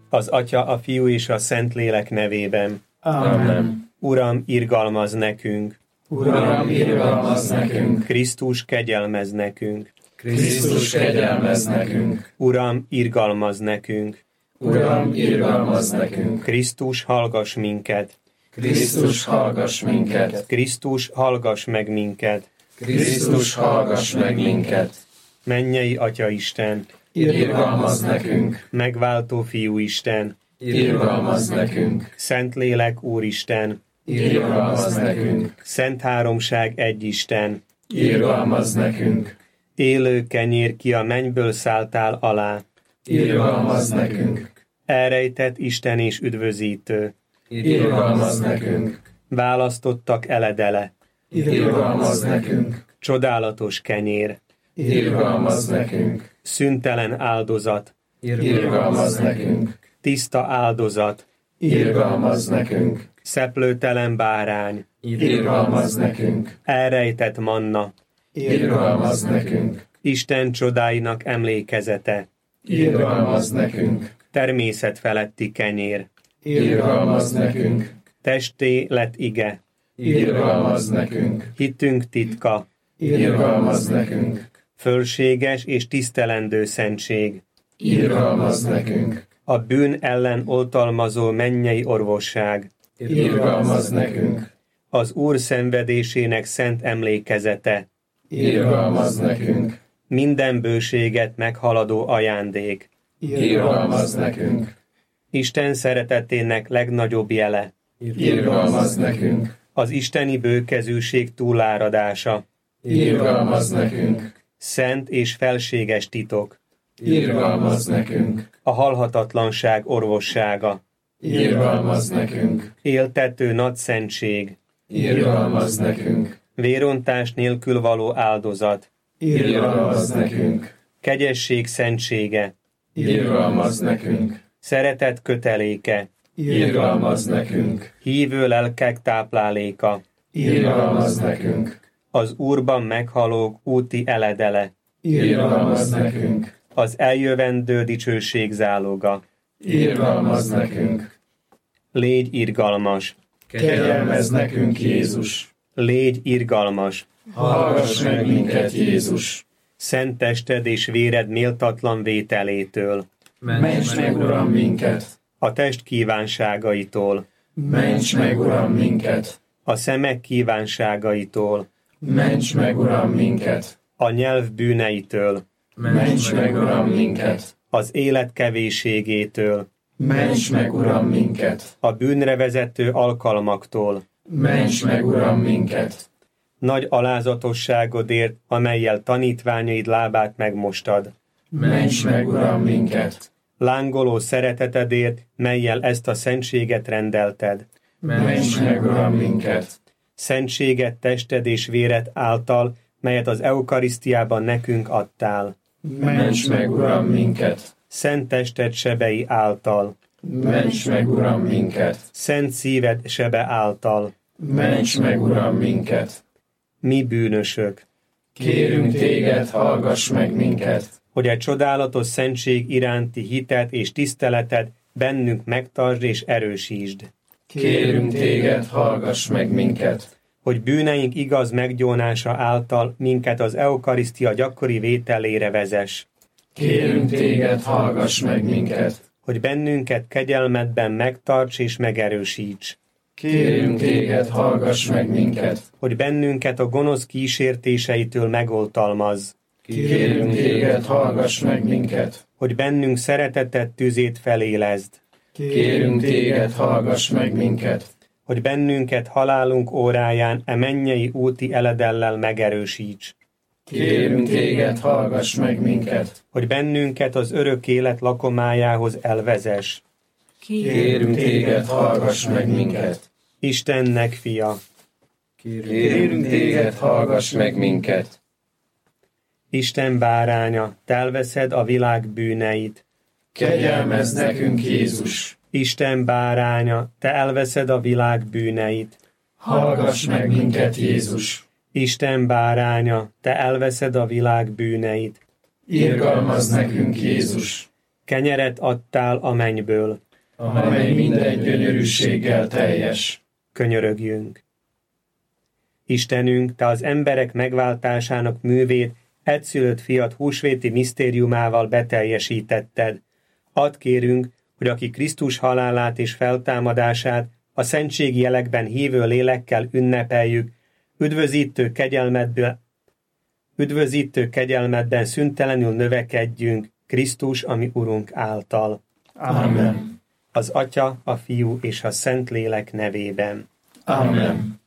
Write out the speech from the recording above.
Az Atya, a Fiú és a Szentlélek nevében. Amen. Uram, irgalmazz nekünk. Uram, irgalmazz nekünk. Krisztus, kegyelmezz nekünk. Krisztus, kegyelmezz nekünk. Uram, irgalmazz nekünk. Uram, irgalmazz nekünk. Krisztus, hallgass minket. Krisztus, hallgass minket. Krisztus, hallgass meg minket. Krisztus, hallgass meg minket. Mennyei Atya Isten, Irgalmazz nekünk. megváltó Fiú Isten, Irgalmazz nekünk. Szentlélek Úristen, Irgalmazz nekünk. Szent Háromság egy Isten, Irgalmazz nekünk. élő kenyér, ki a mennyből szálltál alá, Irgalmazz nekünk. elrejtett Isten és üdvözítő, Irgalmazz nekünk. választottak eledele, Irgalmazz nekünk. csodálatos kenyér, Irgalmazz nekünk. szüntelen áldozat, Irgalmazz nekünk. tiszta áldozat, Irgalmazz nekünk. szeplőtelen bárány, Irgalmazz nekünk. elrejtett manna, Irgalmazz nekünk. Isten csodáinak emlékezete, Irgalmazz nekünk. természet feletti kenyér, Irgalmazz nekünk. testé lett ige, Irgalmazz nekünk. hitünk titka, Irgalmazz nekünk. fölséges és tisztelendő szentség, Irgalmazz nekünk. a bűn ellen oltalmazó mennyei orvosság, Irgalmazz nekünk. az Úr szenvedésének szent emlékezete, Irgalmazz nekünk. minden bőséget meghaladó ajándék, Irgalmazz nekünk. Isten szeretetének legnagyobb jele, Irgalmazz nekünk. az isteni bőkezűség túláradása, Irgalmazz nekünk. szent és felséges titok, Irgalmazz nekünk. a halhatatlanság orvossága, Irgalmazz nekünk. éltető nagyszentség, Irgalmazz nekünk. vérontás nélkül való áldozat, Irgalmazz nekünk. kegyesség szentsége, Irgalmazz nekünk. szeretet köteléke, Irgalmazz nekünk. hívő lelkek tápláléka, Irgalmazz nekünk. az Úrban meghalók úti eledele, Irgalmazz nekünk. az eljövendő dicsőség záloga. Irgalmazz nekünk. Légy irgalmas, Kegyelmezz nekünk, Jézus. légy irgalmas, Hallgass meg minket, Jézus. szent tested és véred méltatlan vételétől, Ments meg, Uram, minket. a test kívánságaitól, Ments meg, Uram, minket. a szemek kívánságaitól, Ments meg, Uram, minket. a nyelv bűneitől, Ments meg, Uram, minket. az élet kevésségétől, Ments meg, Uram, minket. a bűnre vezető alkalmaktól, Ments meg, Uram, minket. nagy alázatosságodért, amellyel tanítványaid lábát megmostad, Ments meg, Uram, minket. lángoló szeretetedért, mellyel ezt a szentséget rendelted, Ments meg, Uram, minket. szentséget tested és véred által, melyet az eukarisztiában nekünk adtál, Ments meg, Uram, minket. szent tested sebei által, Ments meg, Uram, minket. szent szíved sebe által, Ments meg, Uram, minket. mi bűnösök, Kérünk téged, hallgass meg minket. hogy egy csodálatos szentség iránti hitet és tiszteletet bennünk megtartsd és erősítsd, Kérünk téged, hallgass meg minket. hogy bűneink igaz meggyónása által minket az eukarisztia gyakori vételére vezess, Kérünk téged, hallgass meg minket. hogy bennünket kegyelmedben megtarts és megerősíts, Kérünk téged, hallgass meg minket. hogy bennünket a gonosz kísértéseitől megoltalmazz, Kérünk téged, hallgass meg minket. hogy bennünk szeretetet tüzét felélezd, Kérünk téged, hallgass meg minket. hogy bennünket halálunk óráján e mennyei úti eledellel megerősíts, Kérünk téged, hallgass meg minket. hogy bennünket az örök élet lakomájához elvezess. Kérünk téged, hallgass meg minket. Istennek fia, Kérünk téged, hallgass meg minket. Isten báránya, te elveszed a világ bűneit. Kegyelmezz nekünk, Jézus. Isten báránya, te elveszed a világ bűneit. Hallgass meg minket, Jézus. Isten báránya, te elveszed a világ bűneit. Irgalmazz nekünk, Jézus. Kenyeret adtál a mennyből, amely minden gyönyörűséggel teljes. Könyörögjünk. Istenünk, Te az emberek megváltásának művét egyszülött fiat húsvéti misztériumával beteljesítetted. Add kérünk, hogy aki Krisztus halálát és feltámadását a szentségi jelekben hívő lélekkel ünnepeljük, üdvözítő kegyelmedben szüntelenül növekedjünk Krisztus, ami Urunk által. Amen. Az Atya, a Fiú és a Szentlélek nevében. Amen.